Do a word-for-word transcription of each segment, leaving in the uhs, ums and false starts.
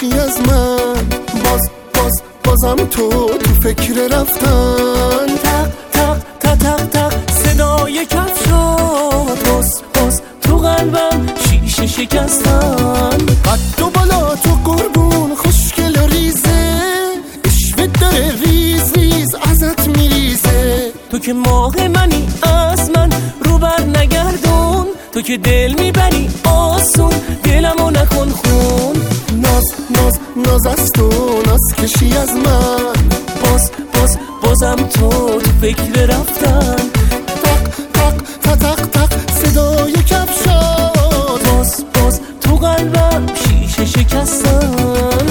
کشی از من، باز باز بازم تو تو فکر رفتن. تق تق تق تق تق صدای کفشات، باز باز تو قلبم شیشه شکستن. قد و بالا تو قربون خوشگل و ریزه، عشوه داره ریز ریز ازت میریزه. تو که ماه منی از من رو بر نگردون، تو که دل میبری آسون دلمو نکن خون. ناز ناز ناز از تو ناز کشی از من، باز باز بازم تو تو فکر رفتن. تق تق تق تق تق صدای کفشات، باز باز تو قلبم شیشه شکستن.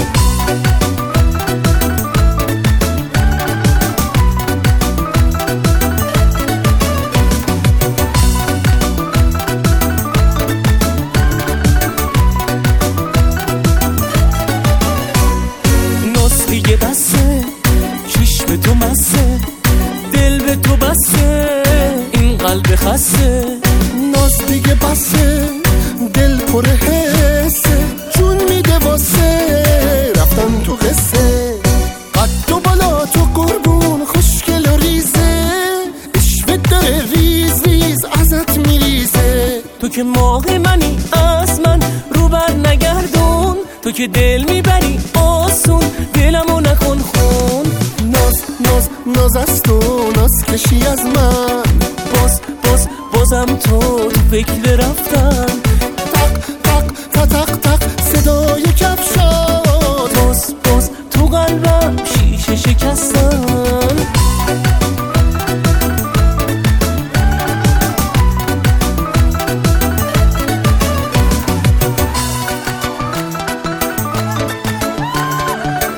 دیگه بسه چشم تو مسه، دل به تو بسه این قلب خسته. ناز دیگه بسه دل پر حسه، جون میده واسه رفتن تو قصه. قد و بالا تو قربون خوشگل و ریزه، عشوه داره ریز ریز ازت میریزه. تو که ماه منی از من رو بر نگردون، تو که دل میبری آسون دلمو نکن خون. ناز ناز ناز از تو ناز کشی از من، باز باز بازم تو تو فکر رفتن. تق تق تق تق تق صدای کفشات، باز باز تو قلبم شیشه شکستن.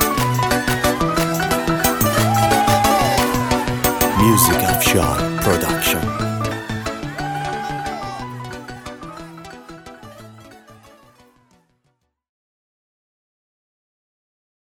Music Afshar Production.